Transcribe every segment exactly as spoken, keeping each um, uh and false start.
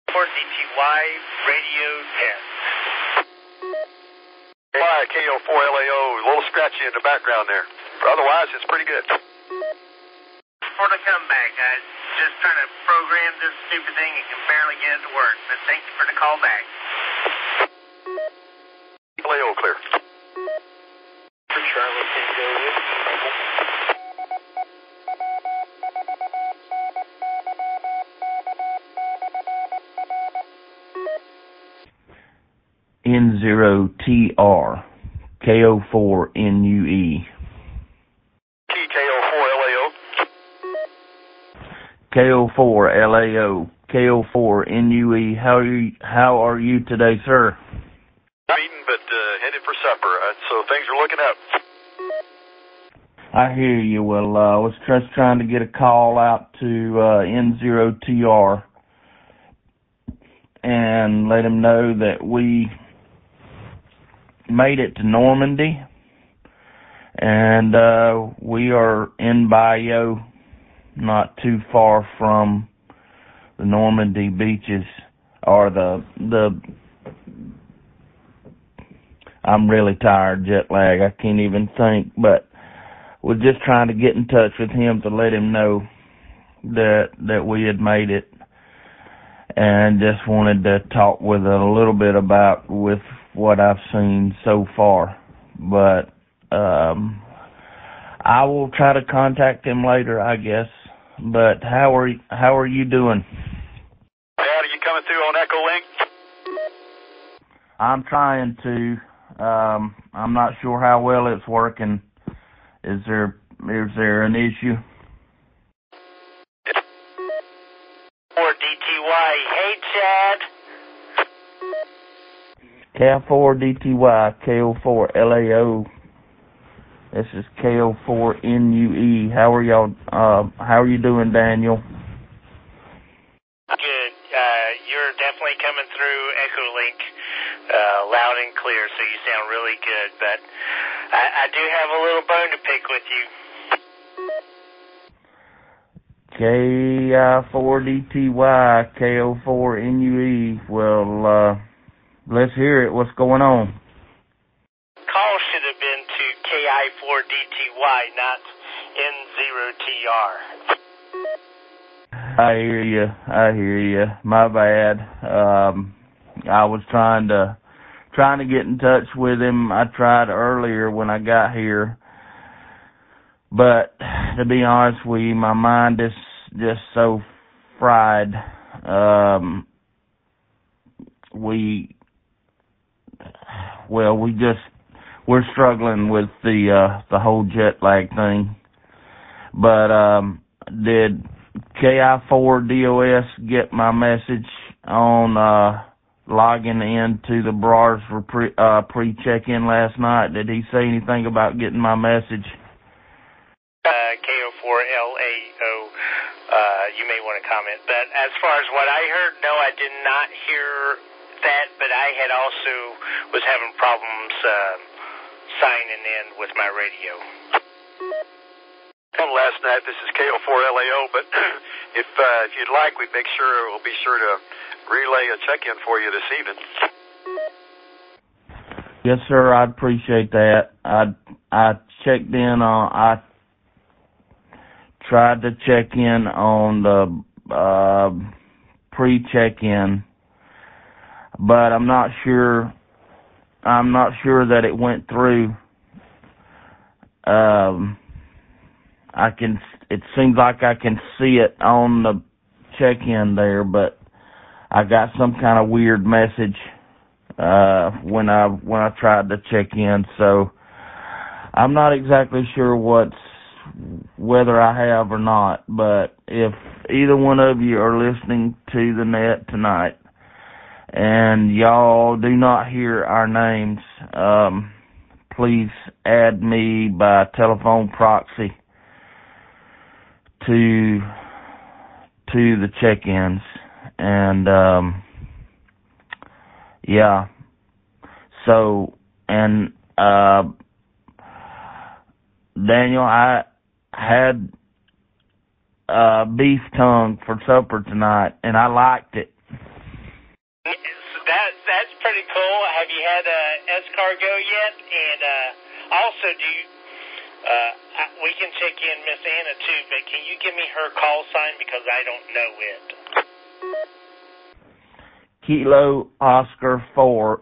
four D T Y radio test. Y K O four L A O, a little scratchy in the background there. But otherwise, it's pretty good. For the comeback, guys. Just trying to program this stupid thing and can barely get it to work. But thank you for the call back. L A O clear. For Charlie Tango N zero T R K O four N U E. T K O four L A O. K O four L A O. K O four N U E. How are you, how are you today, sir? Eating, but uh, headed for supper, uh, so things are looking up. I hear you. Well, uh, I was just trying to get a call out to uh, N zero T R and let him know that we made it to Normandy, and uh, we are in Bayou, not too far from the Normandy beaches, or the, the, I'm really tired, jet lag, I can't even think, but we're just trying to get in touch with him to let him know that, that we had made it, and just wanted to talk with it a little bit about with what I've seen so far. But um, I will try to contact him later, I guess. But how are you, how are you doing? Dad, are you coming through on Echolink? I'm trying to. Um, I'm not sure how well it's working. Is there is there an issue? four D T Y. Hey, Chad. K O four D T Y, K O four L A O. This is K O four N U E. How are y'all? Uh, how are you doing, Daniel? Good. Uh, you're definitely coming through Echolink uh, loud and clear, so you sound really good. But I, I do have a little bone to pick with you. K I four D T Y, K O four N U E. Well, uh, let's hear it. What's going on? Call should have been to K I four D T Y, not N zero T R. I hear you. I hear you. My bad. Um, I was trying to trying to get in touch with him. I tried earlier when I got here, but to be honest with you, my mind is just so fried. Um, we, well, we just we're struggling with the uh, the whole jet lag thing. But um, did K I four D O S get my message on uh, logging into the bars for pre, uh, pre-check-in last night? Did he say anything about getting my message? Uh, K O four L A O, uh, you may want to comment. But as far as what I heard, no, I did not hear that, but I had also was having problems uh, signing in with my radio. Come last night, this is K O four L A O, but if uh, if you'd like, we'd make sure, we'll be sure to relay a check-in for you this evening. Yes, sir, I'd appreciate that. I I checked in on, I tried to check in on the uh, pre-check-in, but I'm not sure, I'm not sure that it went through. Um, I can, it seems like I can see it on the check-in there, but I got some kind of weird message uh when I when I tried to check in, so I'm not exactly sure what's whether I have or not. But if either one of you are listening to the net tonight and y'all do not hear our names, um please add me by telephone proxy to to the check-ins. And um yeah, so and uh Daniel, I had uh beef tongue for supper tonight and I liked it. That that's pretty cool. Have you had a escargot yet? And uh, also, do you? Uh, we can check in Miss Anna too, but can you give me her call sign because I don't know it? Kilo Oscar four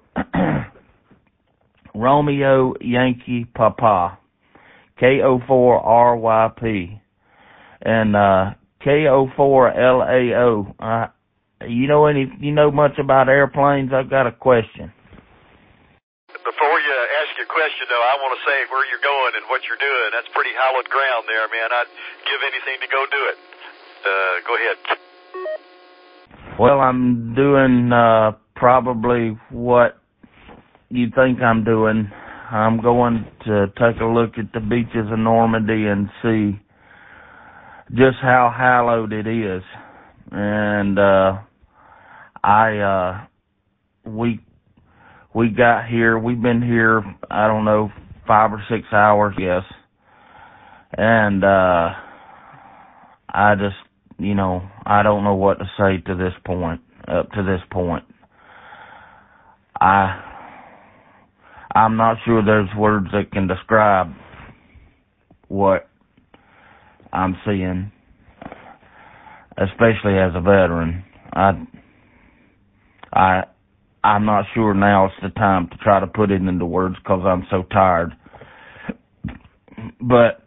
Romeo Yankee Papa K O four R Y P and uh, K O four L A O. Uh, you know any? You know much about airplanes? I've got a question. Before you ask your question, though, I want to say where you're going and what you're doing. That's pretty hallowed ground there, man. I'd give anything to go do it. Uh, go ahead. Well, I'm doing uh, probably what you think I'm doing. I'm going to take a look at the beaches of Normandy and see just how hallowed it is. And uh, I, uh, we, we got here. We've been here, I don't know, five or six hours, yes. And uh, I just, you know, I don't know what to say to this point, up to this point. I, I'm not sure there's words that can describe what I'm seeing, especially as a veteran. I, I, I'm not sure now it's the time to try to put it into words because I'm so tired. But,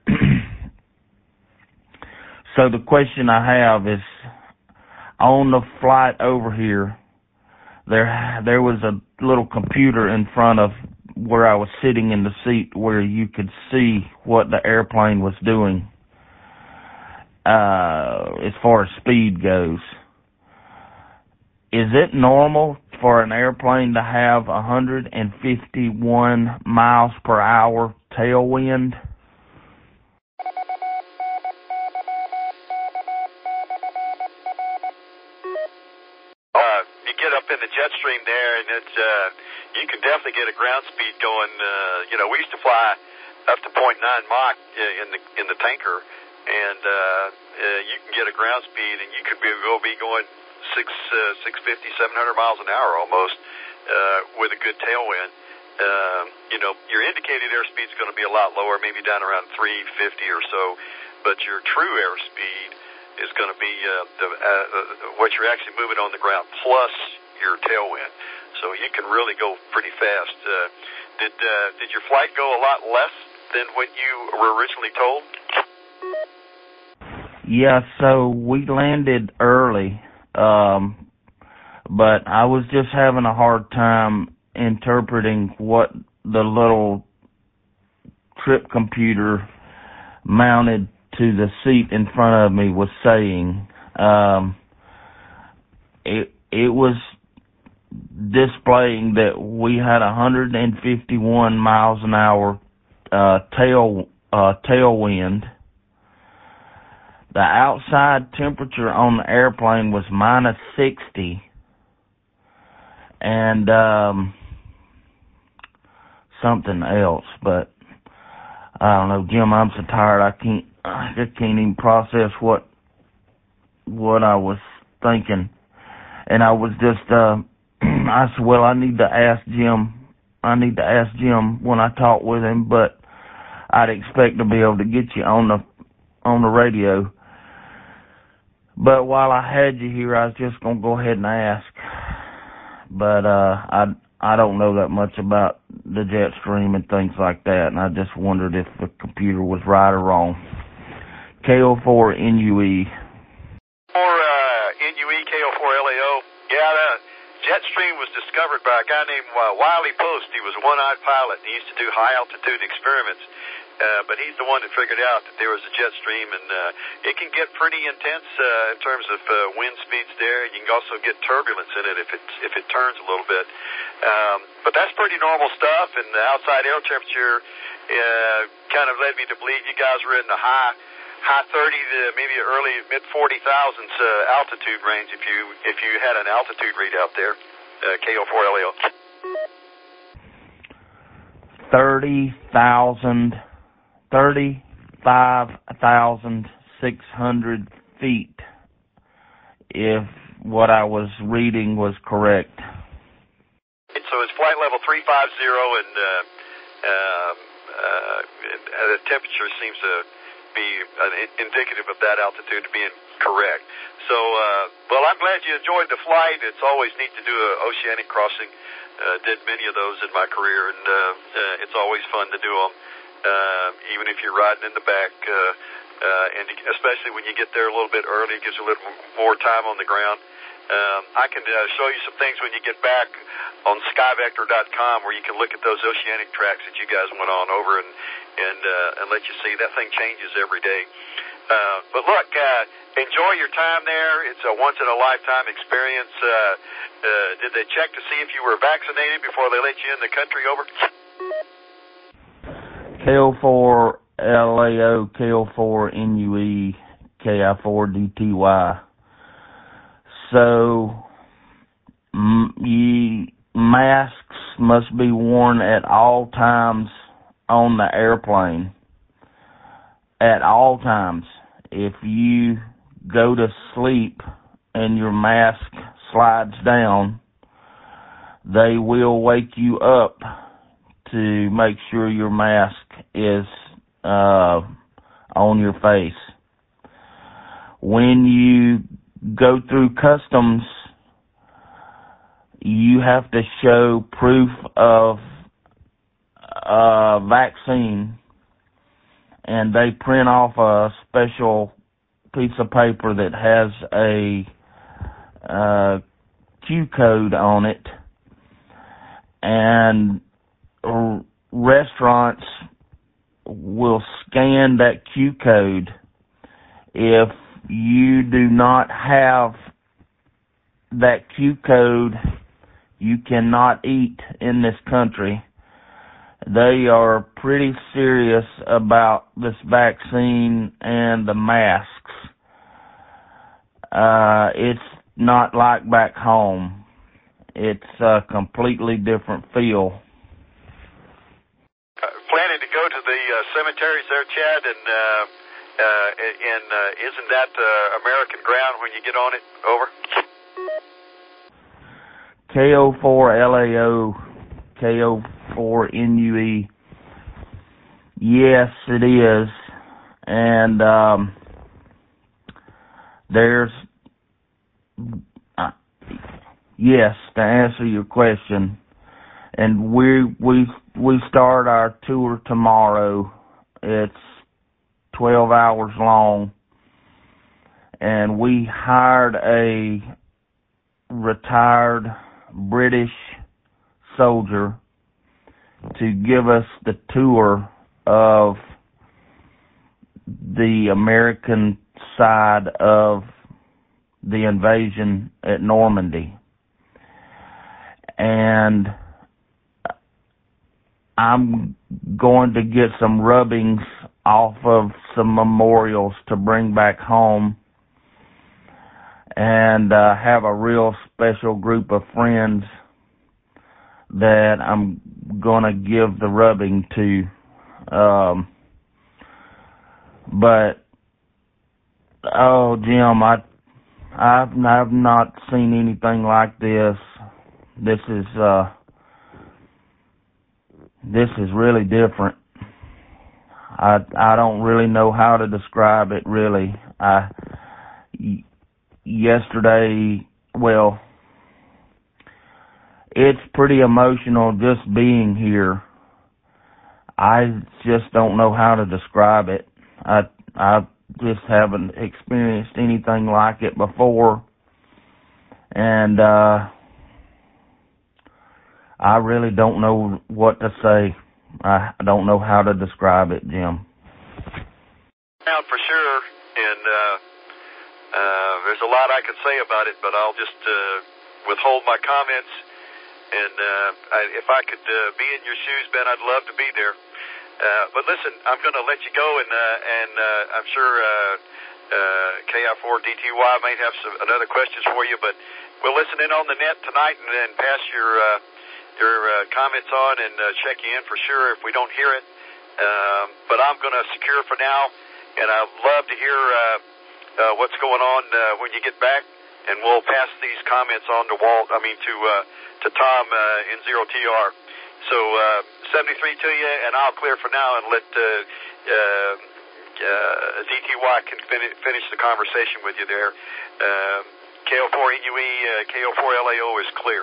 so the question I have is, on the flight over here, there there was a little computer in front of where I was sitting in the seat where you could see what the airplane was doing uh, as far as speed goes. Is it normal for an airplane to have one hundred fifty-one miles per hour tailwind? Uh, you get up in the jet stream there, and it's uh, you can definitely get a ground speed going. Uh, you know, we used to fly up to point nine Mach in the in the tanker, and uh, uh, you can get a ground speed, and you could be go be going six uh, six fifty, seven hundred miles an hour almost uh, with a good tailwind. Uh, you know, your indicated airspeed is going to be a lot lower, maybe down around three fifty or so, but your true airspeed is going to be uh, the, uh, what you're actually moving on the ground plus your tailwind. So you can really go pretty fast. Uh, did uh, did your flight go a lot less than what you were originally told? Yeah, so we landed early, um, but I was just having a hard time interpreting what the little trip computer mounted to the seat in front of me was saying. Um, it it was displaying that we had one hundred fifty-one miles an hour uh, tail uh, tailwind. The outside temperature on the airplane was minus sixty, and um, something else, but I don't know, Jim. I'm so tired. I can't. I just can't even process what what I was thinking, and I was just. Uh, I said, well, I need to ask Jim. I need to ask Jim when I talk with him, but I'd expect to be able to get you on the on the radio. But while I had you here, I was just gonna go ahead and ask. But uh, I I don't know that much about the jet stream and things like that, and I just wondered if the computer was right or wrong. K O four N U E. Or uh, N U E K O four L A O. Yeah, the jet stream was discovered by a guy named uh, Wiley Post. He was a one-eyed pilot, and he used to do high-altitude experiments. Uh, but he's the one that figured out that there was a jet stream, and uh, it can get pretty intense uh, in terms of uh, wind speeds there. You can also get turbulence in it if it if it turns a little bit. Um, but that's pretty normal stuff, and the outside air temperature uh, kind of led me to believe you guys were in the high high thirty to maybe early mid forty thousands uh, altitude range if you if you had an altitude readout there. Uh, K O four L A O. Thirty thousand. thirty-five thousand six hundred feet, if what I was reading was correct. so it's flight level three fifty, and uh, um, uh, the temperature seems to be uh, indicative of that altitude to being correct. So, uh, well, I'm glad you enjoyed the flight. It's always neat to do an oceanic crossing. Uh, did many of those in my career, and uh, uh, it's always fun to do them, uh, even if you're riding in the back, uh, uh, and especially when you get there a little bit early, it gives you a little more time on the ground. Um, I can uh, show you some things when you get back on sky vector dot com where you can look at those oceanic tracks that you guys went on over and and, uh, and let you see. That thing changes every day. Uh, but look, uh, enjoy your time there. It's a once-in-a-lifetime experience. Uh, uh, did they check to see if you were vaccinated before they let you in the country? Over. K O four L A O, K O four N U E, K I four D T Y. So, m- ye, masks must be worn at all times on the airplane. At all times. If you go to sleep and your mask slides down, they will wake you up to make sure your mask is uh, on your face. When you go through customs, you have to show proof of uh, vaccine, and they print off a special piece of paper that has a uh, Q code on it, and r- restaurants will scan that Q code. If you do not have that Q code, you cannot eat in this country. They are pretty serious about this vaccine and the masks. Uh, it's not like back home. It's a completely different feel. Uh, planning to go to the uh, cemeteries there, Chad, and uh, uh, and uh, isn't that uh, American ground when you get on it? Over. K O four L A O, K O four N U E. Yes, it is. And um, there's, uh, yes, to answer your question. And we we we start our tour tomorrow. It's twelve hours long, and we hired a retired British soldier to give us the tour of the American side of the invasion at Normandy. And I'm going to get some rubbings off of some memorials to bring back home, and uh, have a real special group of friends that I'm going to give the rubbing to. Um, but, oh, Jim, I, I've, I've not seen anything like this. This is, uh, this is really different. I, I don't really know how to describe it, really. I, y- yesterday, well, it's pretty emotional just being here. I just don't know how to describe it. I, I just haven't experienced anything like it before. And, uh, I really don't know what to say. I don't know how to describe it, Jim. Out for sure, and uh, uh, there's a lot I could say about it, but I'll just uh, withhold my comments. And uh, I, if I could uh, be in your shoes, Ben, I'd love to be there. Uh, but listen, I'm going to let you go, and uh, and uh, I'm sure uh, uh, K I four D T Y might have some another questions for you, but we'll listen in on the net tonight and then pass your uh, your uh, comments on and uh, check you in for sure if we don't hear it. Um, but I'm going to secure for now, and I'd love to hear uh, uh, what's going on uh, when you get back. and we'll pass these comments on to Walt, I mean to uh, to Tom uh, N zero T R. So uh, seventy-three to you, and I'll clear for now and let uh, uh, uh, D T Y can fin- finish the conversation with you there. Uh, K O four N U E, uh, K O four L A O is clear.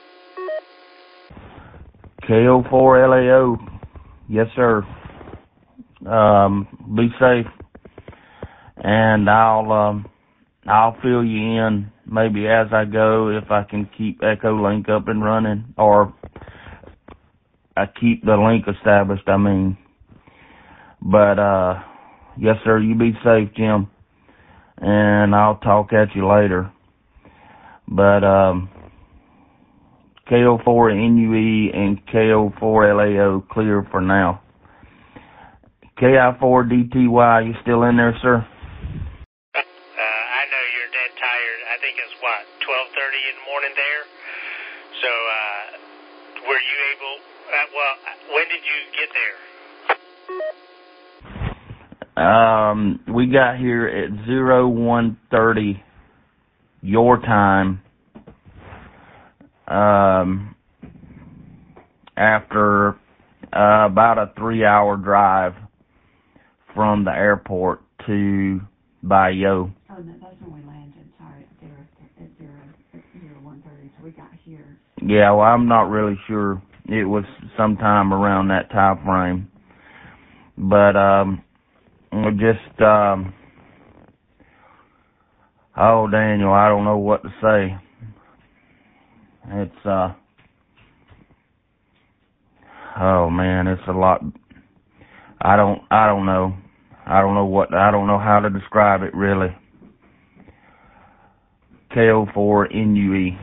K O four L A O, yes sir. Um, be safe, and I'll um, I'll fill you in maybe as I go if I can keep Echolink up and running, or I keep the link established. I mean, but uh, yes sir. You be safe, Jim, and I'll talk at you later. But um, K O four N U E and K O four L A O clear for now. K I four D T Y, you still in there, sir? Uh, I know you're dead tired. I think it's, what, twelve thirty in the morning there? So, uh, were you able, uh, well, when did you get there? Um, we got here at zero one thirty your time, um, after uh, about a three-hour drive from the airport to Bayou. Oh, no, that's when we landed. Sorry, at zero, at zero, at zero one thirty. So we got here. Yeah, well, I'm not really sure. It was sometime around that time frame. But um, we just um, oh, Daniel, I don't know what to say. It's uh, oh man, it's a lot. I don't, I don't know. I don't know what, I don't know how to describe it, really. K O four N U E.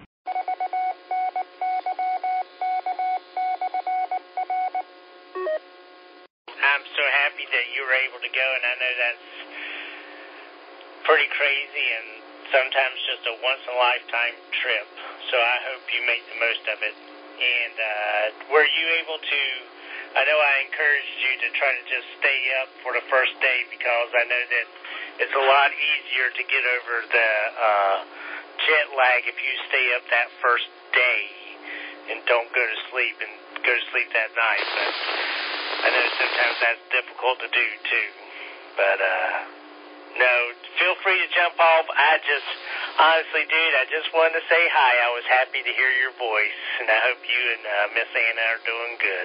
I'm so happy that you were able to go, and I know that's pretty crazy and sometimes just a once-in-a-lifetime trip. So I hope you make the most of it. And uh, were you able to, I know I encouraged you to try to just stay up for the first day, because I know that it's a lot easier to get over the uh, jet lag if you stay up that first day and don't go to sleep and go to sleep that night. But I know sometimes that's difficult to do too. But uh, no, feel free to jump off. I just, honestly, dude, I just wanted to say hi. I was happy to hear your voice, and I hope you and uh, Miss Anna are doing good.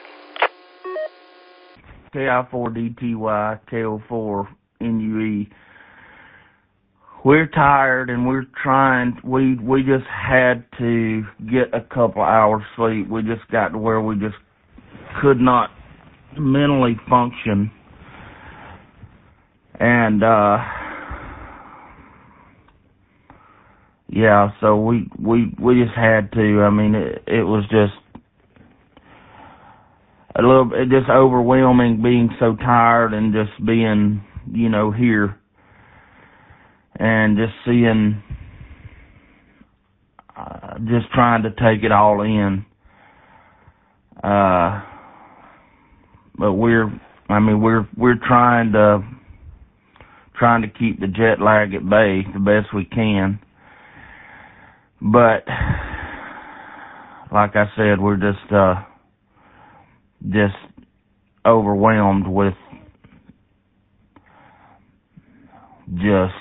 K I four D T Y, K O four N U E. We're tired and we're trying, we we just had to get a couple hours sleep. We just got to where we just could not mentally function. And, uh, yeah, so we, we, we just had to. I mean, it, it was just a little bit just overwhelming being so tired and just being, you know, here and just seeing, uh, just trying to take it all in. Uh, but we're, I mean, we're, we're trying to, trying to keep the jet lag at bay the best we can. But, like I said, we're just, uh, just overwhelmed with just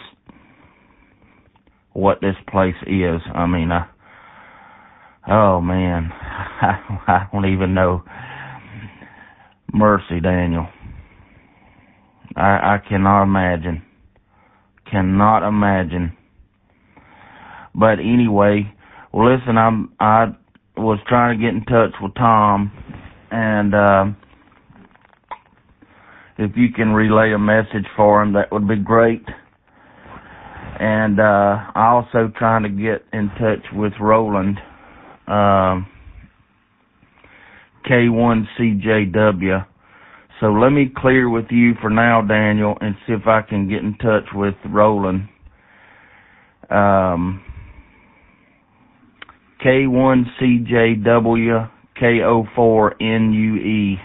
what this place is. I mean, I, oh man, I, I don't even know. Mercy, Daniel. I, I cannot imagine. Cannot imagine. But anyway, well, listen, I'm, I was trying to get in touch with Tom, and, uh, if you can relay a message for him, that would be great. And, uh, I also trying to get in touch with Roland, um, K one C J W. So let me clear with you for now, Daniel, and see if I can get in touch with Roland. Um, K one C J W, K O four N U E.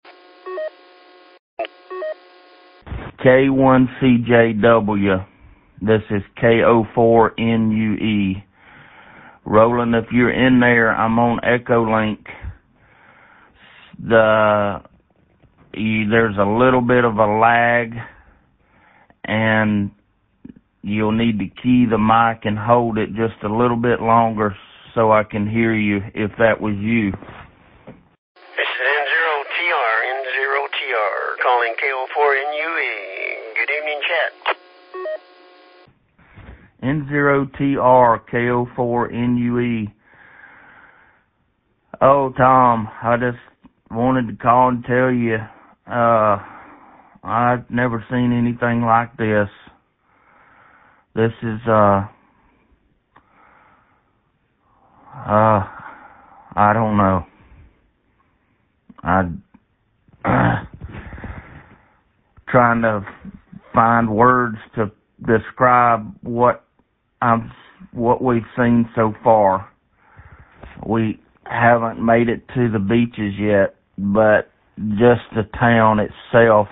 K one C J W, This is K O four N U E. Roland, if you're in there, I'm on Echolink. The you, there's a little bit of a lag, and you'll need to key the mic and hold it just a little bit longer so I can hear you if that was you. This is N zero T R, N zero T R, calling K O four N U E. Good evening, chat. N zero T R, K O four N U E. Oh, Tom, I just wanted to call and tell you, uh, I've never seen anything like this. This is, uh, uh, I don't know. I, uh, trying to find words to describe what I'm, what we've seen so far. We haven't made it to the beaches yet, but just the town itself,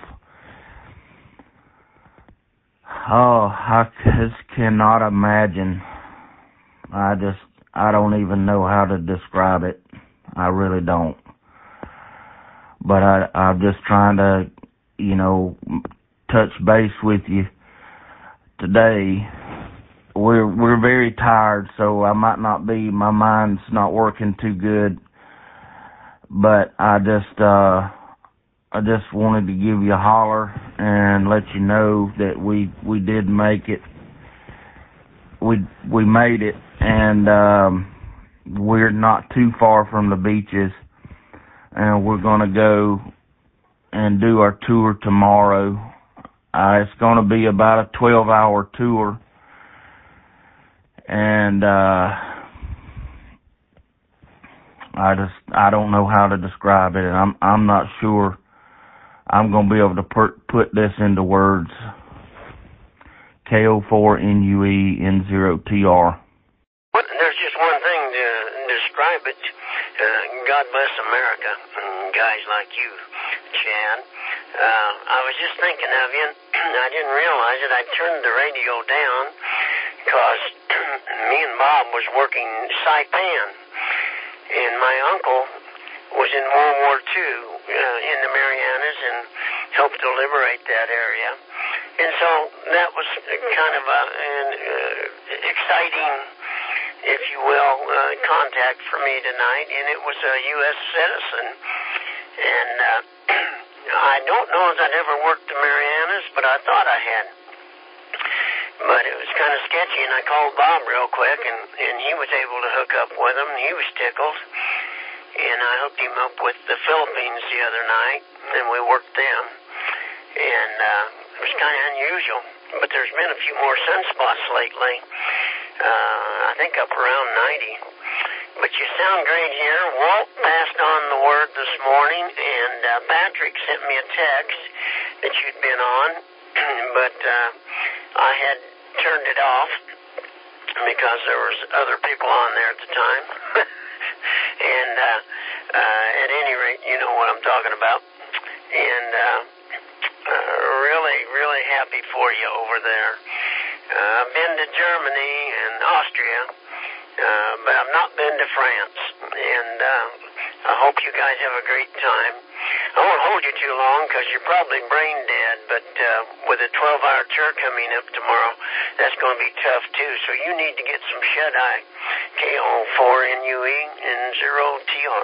oh, I just cannot imagine. I just, I don't even know how to describe it. I really don't. But I, I'm just trying to, you know, touch base with you today. We're we're very tired, so I might not be, my mind's not working too good. But I just uh I just wanted to give you a holler and let you know that we we did make it. We we made it, and um we're not too far from the beaches, and we're gonna go and do our tour tomorrow. Uh, it's gonna be about a twelve hour tour. And, uh, I just, I don't know how to describe it. I'm, I'm not sure I'm going to be able to per- put this into words. K O four N U E N zero T R. Well, there's just one thing to describe it. Uh, God bless America, and guys like you, Chad. Uh, I was just thinking of you. I didn't realize it. I turned the radio down because me and Bob was working Saipan, and my uncle was in World War Two uh, in the Marianas and helped to liberate that area. And so that was kind of a, an uh, exciting, if you will, uh, contact for me tonight, and it was a U S citizen. And uh, I don't know if I'd ever worked the Marianas, but I thought I had. But it was kind of sketchy, and I called Bob real quick, and, and he was able to hook up with him. He was tickled, and I hooked him up with the Philippines the other night, and we worked them. And uh, it was kind of unusual, but there's been a few more sunspots lately, uh, I think up around ninety. But you sound great here. Walt passed on the word this morning, and uh, Patrick sent me a text that you'd been on, but uh, I had turned it off because there was other people on there at the time. And uh, uh, at any rate, you know what I'm talking about. And uh, uh, really, really happy for you over there. Uh, I've been to Germany and Austria, uh, but I've not been to France. And uh, I hope you guys have a great time. I won't hold you too long because you're probably brain dead, but uh, with a twelve hour tour coming up tomorrow, that's going to be tough too. So you need to get some shut-eye. K O four N U E N zero T R.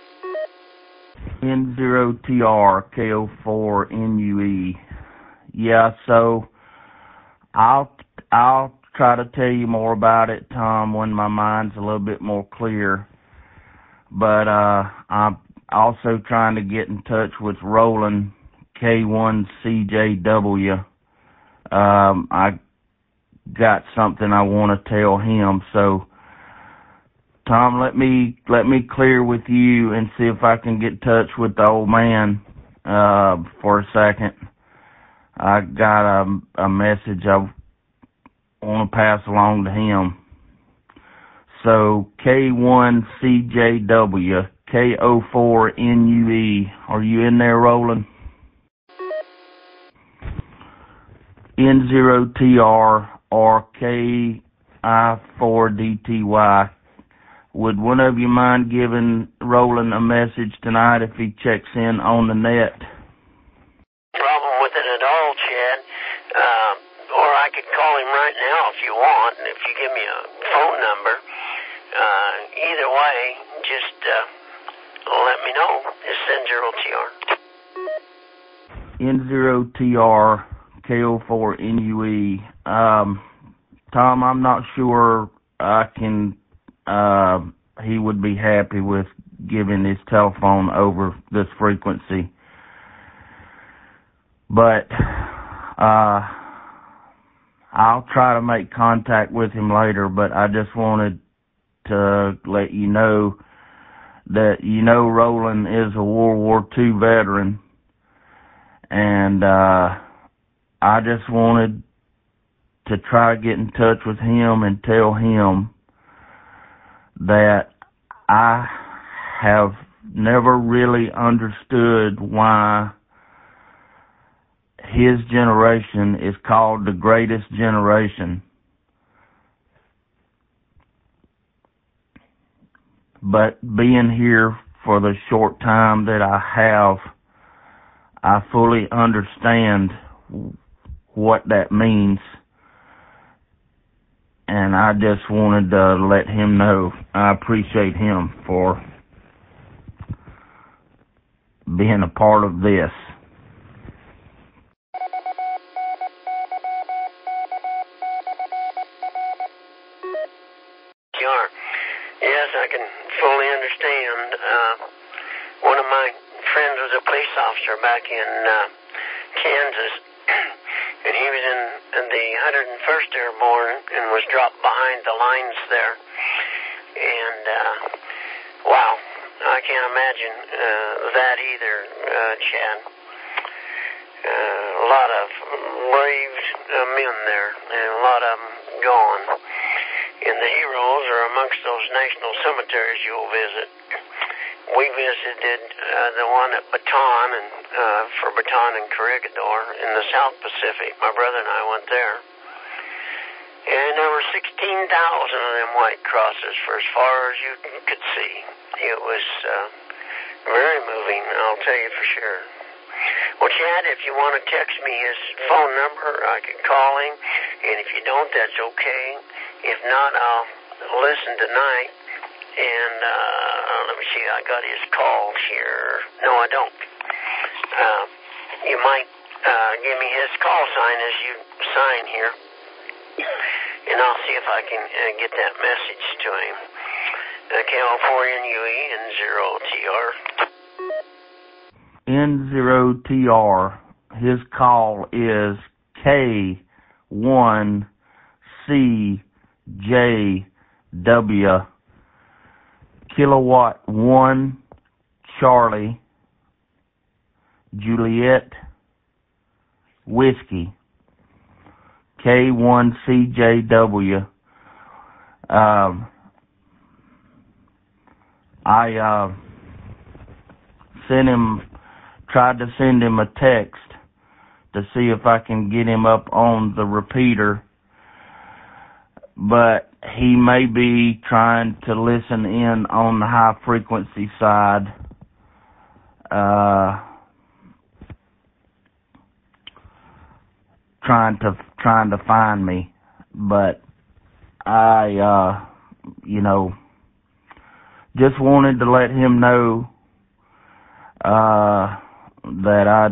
N zero T R, K O four N U E. Yeah, so I'll I'll try to tell you more about it, Tom, when my mind's a little bit more clear. But uh, I'm also trying to get in touch with Roland, K one C J W. Um, I got something I want to tell him. So, Tom, let me let me clear with you and see if I can get in touch with the old man uh, for a second. I got a, a message I want to pass along to him. So, K one C J W, K O four N U E. Are you in there, Roland? N zero T R, or K I four D T Y. Would one of you mind giving Roland a message tonight if he checks in on the net? Problem with it at all, Chad. Uh, or I could call him right now if you want, and if you give me a phone number. Uh, either way, just uh, let me know. It's N zero T R. N zero T R K O four N U E. Um, Tom, I'm not sure I can, uh, he would be happy with giving his telephone over this frequency. But, uh, I'll try to make contact with him later, but I just wanted to let you know that, you know, Roland is a World War Two veteran, and, uh, I just wanted to try to get in touch with him and tell him that I have never really understood why his generation is called the greatest generation. But being here for the short time that I have, I fully understand what that means. And I just wanted to let him know I appreciate him for being a part of this. Sure. Yes, I can fully understand. Uh, one of my friends was a police officer back in uh, Kansas, and he was in, in the one hundred first Airborne and was dropped behind the lines there. And, uh, wow, I can't imagine uh, that either, uh, Chad. Uh, a lot of brave uh, men there, and a lot of them gone. And the heroes are amongst those national cemeteries you'll visit. We visited uh, the one at Bataan and uh, for Bataan and Corregidor in the South Pacific. My brother and I went there. And there were sixteen thousand of them white crosses for as far as you could see. It was uh, very moving, I'll tell you for sure. Well, Chad, if you want to text me his phone number, I can call him. And if you don't, that's okay. If not, I'll listen tonight. And uh, let me see, I got his calls here. No, I don't. Uh, you might uh, give me his call sign as you sign here. And I'll see if I can uh, get that message to him. Uh, K O four N U E and zero T R. N zero T R. His call is K one C J W Kilowatt one Charlie Juliet Whiskey. K one C J W. Um, I uh, sent him, tried to send him a text to see if I can get him up on the repeater, but he may be trying to listen in on the high frequency side. Uh, trying to trying to find me, but I, uh, you know, just wanted to let him know uh, that I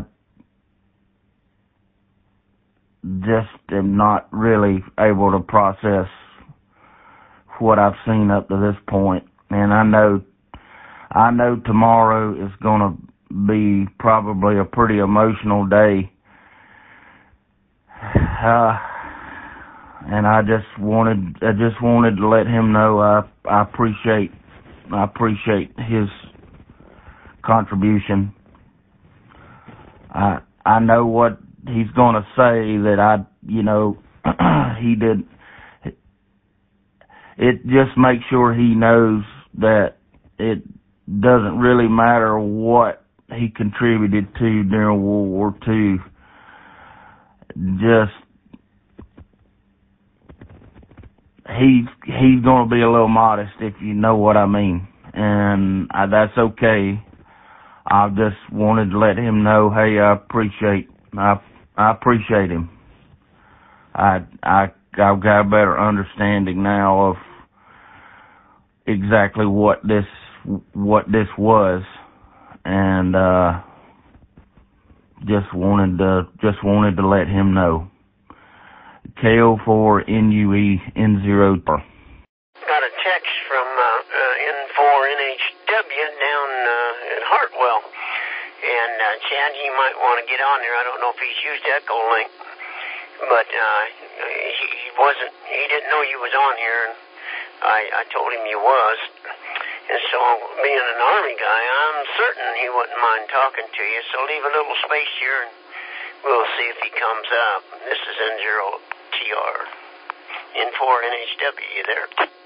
just am not really able to process what I've seen up to this point, and I know, I know tomorrow is going to be probably a pretty emotional day. Uh, and I just wanted, I just wanted to let him know I, I appreciate, I appreciate his contribution. I, I know what he's going to say, that I, you know, he did. It just makes sure he knows that it doesn't really matter what he contributed to during World War Two. Just he's he's going to be a little modest, if you know what I mean, and I, that's okay. I just wanted to let him know, hey, I appreciate I I appreciate him. I I I've got a better understanding now of exactly what this what this was, and uh, just wanted to just wanted to let him know. K O four N U E N zero. Got a text from uh, uh, N four N H W down uh, at Hartwell, and uh, Chad, he might want to get on there. I don't know if he's used Echolink, but uh, he, he wasn't. He didn't know you was on here, and I, I told him you was. And so, being an Army guy, I'm certain he wouldn't mind talking to you. So leave a little space here, and we'll see if he comes up. This is N zero T R. N four N H W, you there?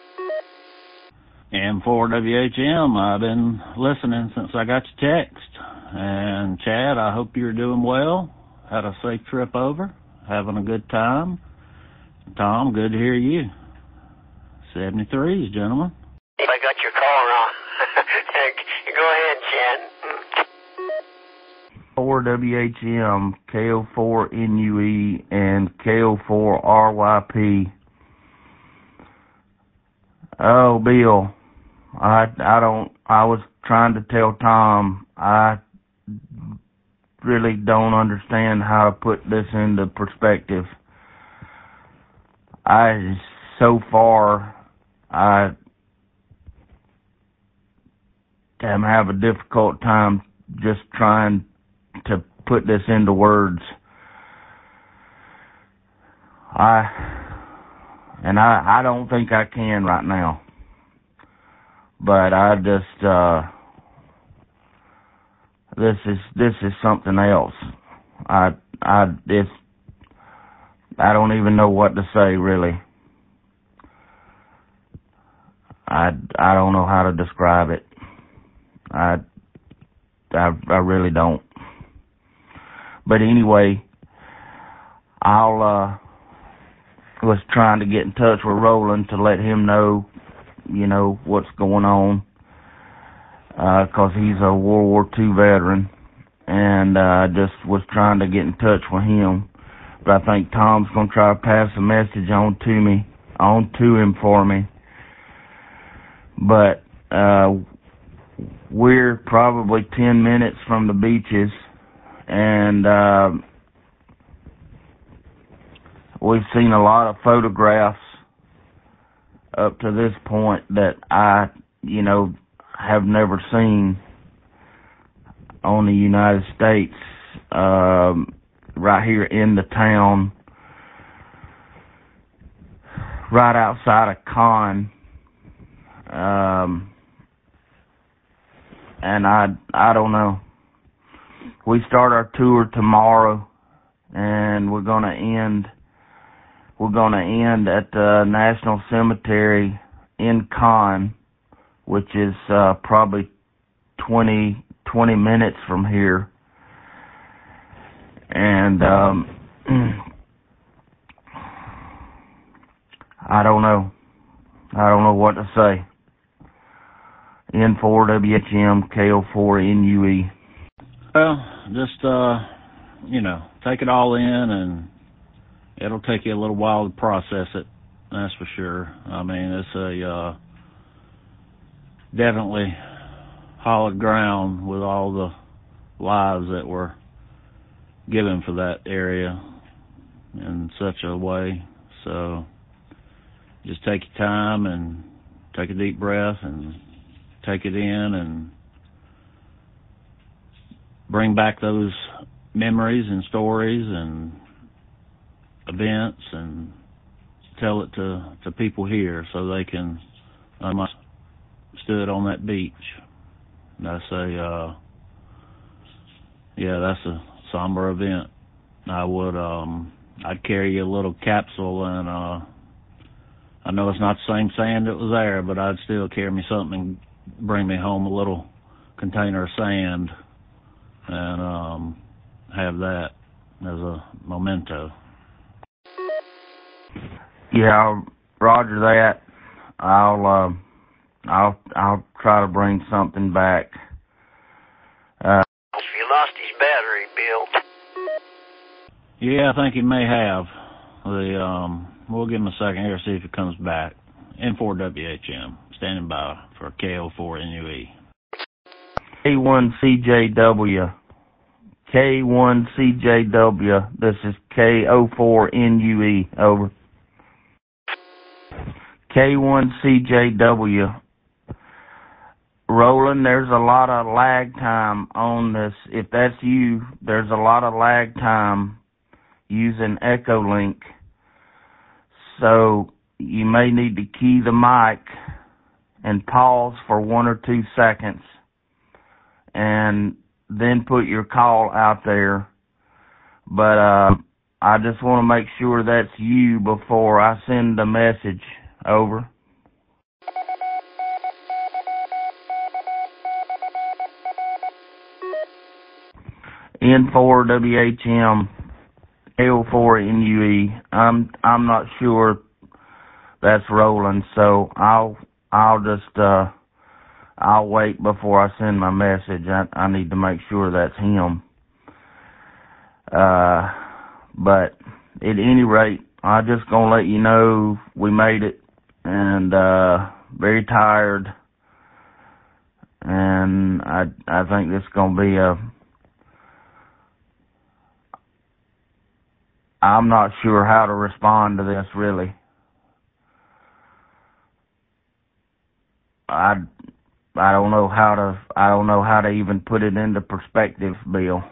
N four W H M, I've been listening since I got your text. And Chad, I hope you're doing well. Had a safe trip over. Having a good time. Tom, good to hear you. seventy-threes, gentlemen. I got your caller on. Go ahead, Chad. four W H M, K O four N U E, and K O four R Y P. Oh, Bill, I, I don't, I was trying to tell Tom, I really don't understand how to put this into perspective. I, so far, I am having a difficult time just trying to put this into words. I, and I, I don't think I can right now. But I just, uh, this is, this is something else. I, I, it's, I don't even know what to say, really. I, I don't know how to describe it. I, I, I really don't. But anyway, I'll, uh, was trying to get in touch with Roland to let him know, you know, what's going on, uh, cause he's a World War Two veteran, and, uh, just was trying to get in touch with him. But I think Tom's gonna try to pass a message on to me, on to him for me. But, uh, we're probably ten minutes from the beaches, and, uh, we've seen a lot of photographs up to this point that I, you know, have never seen on the United States, um, right here in the town, right outside of Con. Um, and I, I don't know. We start our tour tomorrow, and we're gonna end We're going to end at the National Cemetery in Con, which is uh, probably twenty, twenty minutes from here. And um, I don't know. I don't know what to say. N four W H M, K O four N U E. Well, just, uh, you know, take it all in, and it'll take you a little while to process it, that's for sure. I mean, it's a uh, definitely hallowed ground with all the lives that were given for that area in such a way. So just take your time and take a deep breath and take it in and bring back those memories and stories and events and tell it to, to people here so they can um, I stood on that beach. That's a uh, yeah, that's a somber event. I would um I'd carry a little capsule, and uh I know it's not the same sand that was there, but I'd still carry me something and bring me home a little container of sand and um have that as a memento. Yeah, Roger that. I'll uh, I'll I'll try to bring something back. Uh, you lost his battery, Bill. Yeah, I think he may have. The um, we'll give him a second here, see if it comes back. N four W H M, standing by for K O four N U E. K one C J W. K one C J W. This is K O four N U E. Over. K one C J W. Roland, there's a lot of lag time on this. If that's you, there's a lot of lag time using Echolink. So you may need to key the mic and pause for one or two seconds and then put your call out there. But uh, I just want to make sure that's you before I send the message. Over. N four W H M, K O four N U E. I'm I'm not sure that's Roland, so I'll I'll just uh I'll wait before I send my message. I I need to make sure that's him. Uh, but at any rate, I'm just gonna let you know we made it, and uh, very tired, and I I think this is gonna be a. I'm not sure how to respond to this, really. I, I don't know how to, I don't know how to even put it into perspective, Bill.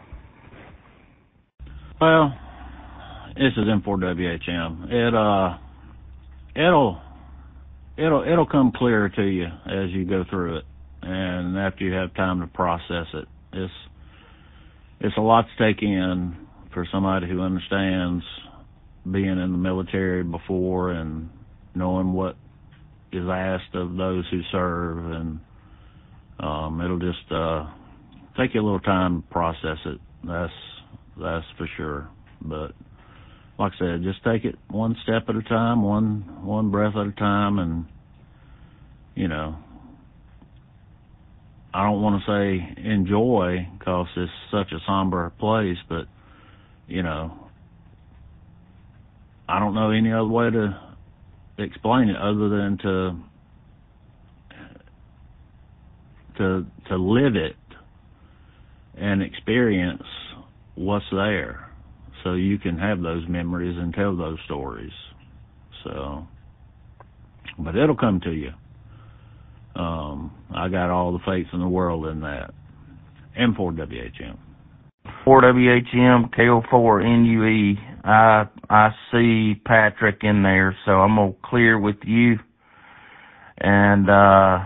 Well, this is N four W H M. It, uh, it'll, it'll, it'll come clearer to you as you go through it. And after you have time to process it. It's, it's a lot to take in for somebody who understands being in the military before and knowing what is asked of those who serve, and um, it'll just uh, take you a little time to process it. That's that's for sure. But like I said, just take it one step at a time, one one breath at a time, and you know, I don't want to say enjoy because it's such a somber place, but you know, I don't know any other way to explain it other than to to to live it and experience what's there, so you can have those memories and tell those stories. So, but it'll come to you. Um, I got all the faith in the world in that. N four W H M. four W H M, K O four N U E. I I see Patrick in there, so I'm gonna clear with you. And uh,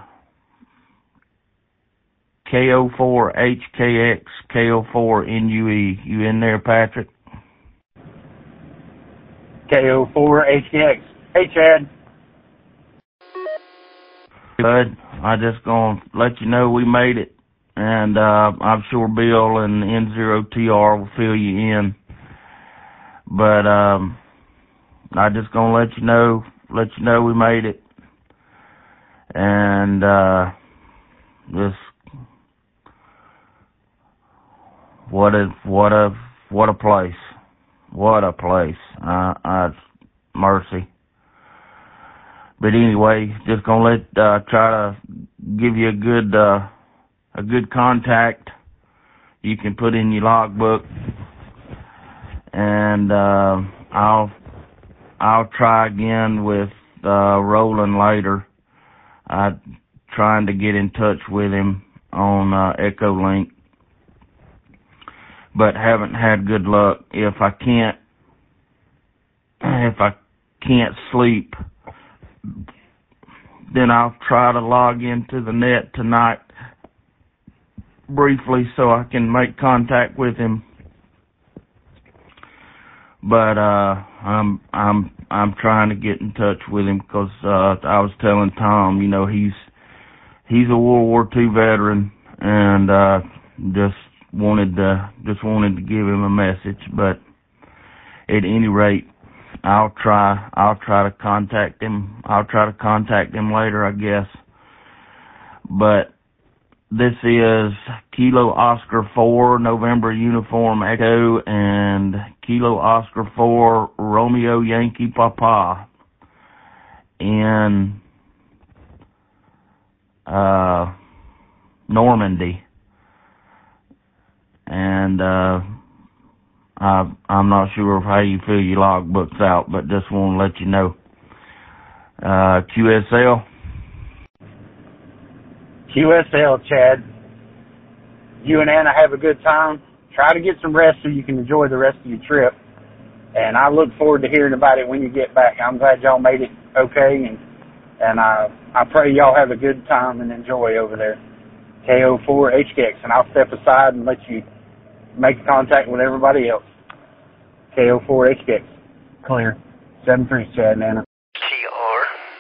K O four H K X, K O four N U E. You in there, Patrick? K O four H K X. Hey, Chad. Good. I just gonna let you know we made it. And uh, I'm sure Bill and N zero T R will fill you in. But um, I just gonna let you know, let you know we made it. And uh, just what a what a what a place, what a place. Uh, I mercy. But anyway, just gonna let uh, try to give you a good. Uh, A good contact you can put in your logbook, and uh, I'll I'll try again with uh, Roland later. I'm trying to get in touch with him on uh, Echolink, but haven't had good luck. If I can't if I can't sleep, then I'll try to log into the net tonight briefly so I can make contact with him. But uh I'm I'm I'm trying to get in touch with him because uh I was telling Tom, you know, he's he's a World War Two veteran, and uh just wanted to just wanted to give him a message. But at any rate, I'll try, I'll try to contact him. I'll try to contact him later, I guess. But this is Kilo Oscar four, November Uniform Echo, and Kilo Oscar four, Romeo Yankee Papa in uh, Normandy. And uh, I, I'm not sure how you fill your logbooks out, but just want to let you know. Uh, Q S L? Q S L, Chad. You and Anna have a good time. Try to get some rest so you can enjoy the rest of your trip. And I look forward to hearing about it when you get back. I'm glad y'all made it okay, and and I I pray y'all have a good time and enjoy over there. K O four H K X, and I'll step aside and let you make contact with everybody else. K O four H K X. Clear. seven three, Chad and Anna. T R.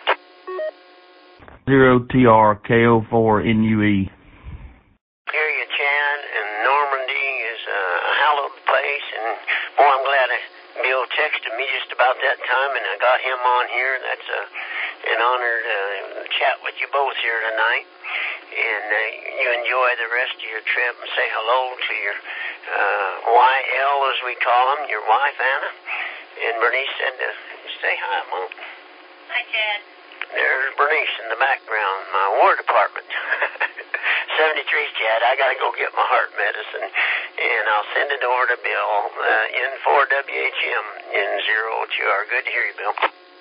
Zero T R K O four N U E. Hear you, Chad, and Normandy is a hallowed place, and boy, I'm glad I, Bill texted me just about that time, and I got him on here. That's a, an honor to chat with you both here tonight, and uh, you enjoy the rest of your trip and say hello to your uh, Y L, as we call him, your wife, Anna, and Bernice said to say hi, Mom. Hi, Chad. There's Bernice in the background, my War Department. seventy-three, Chad. I got to go get my heart medicine, and I'll send it over to Bill uh, in four W H M in zero T R. Good to hear you, Bill.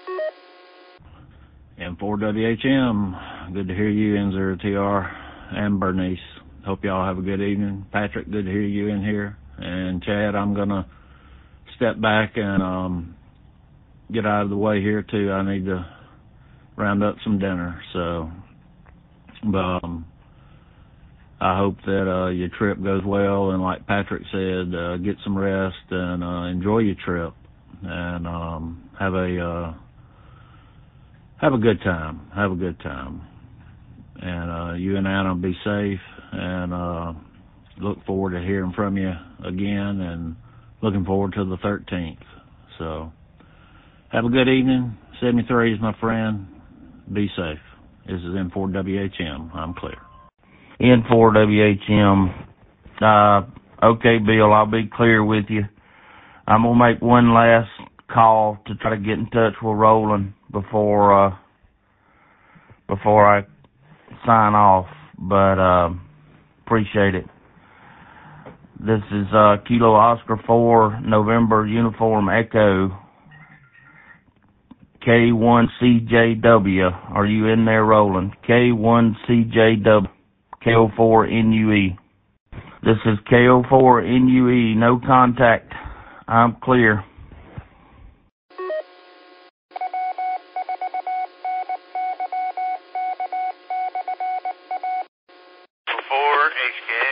In four W H M, good to hear you, N zero T R, and Bernice. Hope y'all have a good evening. Patrick, good to hear you in here. And Chad, I'm going to step back and um, get out of the way here, too. I need to round up some dinner. So, but um, I hope that uh, your trip goes well. And like Patrick said, uh, get some rest and uh, enjoy your trip. And um, have a... Uh, Have a good time. Have a good time. And uh, you and Anna be safe, and uh, look forward to hearing from you again, and looking forward to the thirteenth. So have a good evening. seventy-three is my friend. Be safe. This is N four W H M. I'm clear. N four W H M. Uh, okay, Bill, I'll be clear with you. I'm going to make one last call to try to get in touch with Roland before uh, before I sign off, but uh, appreciate it. This is uh, Kilo Oscar four, November Uniform Echo, K one C J W. Are you in there, Roland? K one C J W, K O four N U E. This is K O four N U E, no contact. I'm clear. four H K